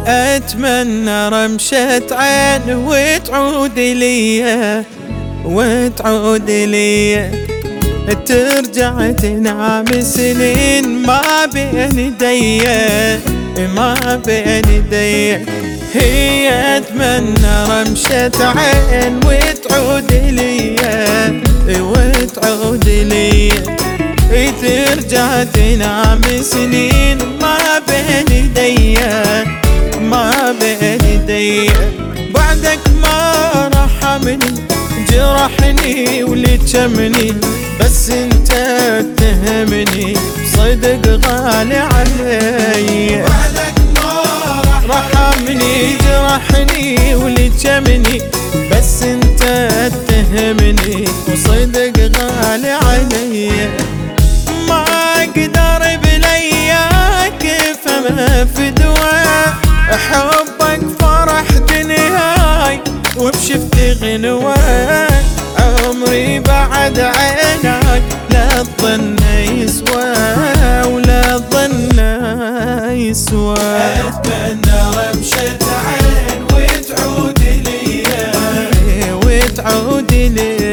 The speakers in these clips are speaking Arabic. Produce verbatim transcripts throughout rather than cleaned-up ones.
أتمنى رمشة عين وتعود لي وتعود لي، ترجع تنام سنين ما بين يدي ما بين يدي. هي أتمنى رمشة عين وتعود لي وتعود لي، ترجع تنام سنين ما بين يدي ما بين يدي. بعدك ما رحمني جرحني ولتشمني، بس انت اتهمني صدق غالي علي. بعدك ما رحمني جرحني ولتشمني، بس انت اتهمني وصدق غالي علي. ما اقدر بلياك فما في دواء، حبك فرح دنياي وبشفت غنوة. عمري بعد عينك لا تظن يسوى ولا تظن يسوى. أتمنى رمشة عين وتعود لي وتعود لي.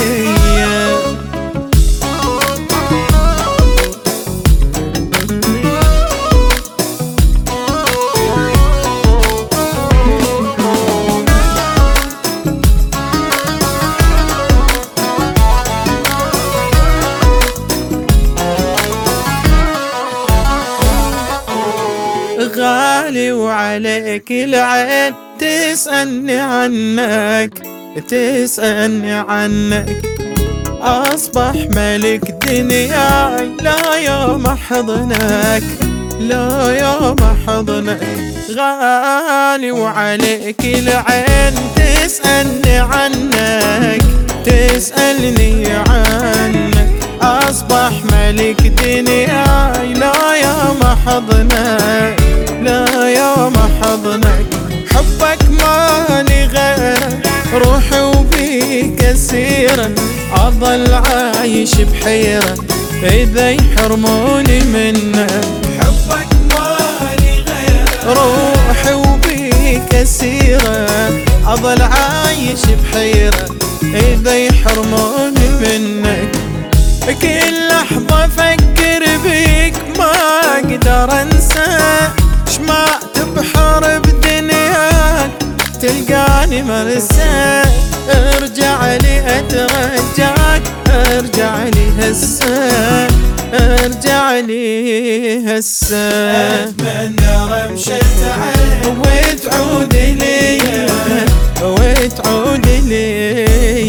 غالي وعليك العين تسألني عنك تسألني عنك، أصبح ملك دنياي لا يوم أحضنك لا يوم أحضنك. غالي وعليك العين تسألني عنك تسألني عنك، أصبح ملك دنياي لا يوم أحضنك لا يوم أحضنك. حبك مالي غيرك روحي وبيك أسيرة، أظل عايش بحيرة إذا يحرموني منك. حبك مالي غيرك روحي وبيك أسيرة، أظل عايش بحيرة إذا يحرموني منك. كل لحظة أفكر بيك ما أقدر أنسى، شمعت بحر بدنياك تلقاني مرسى. ارجع لي أترجاك ارجع لي هسه ارجع لي هسه. أتمنى رمشة عين وتعود لي وتعود لي.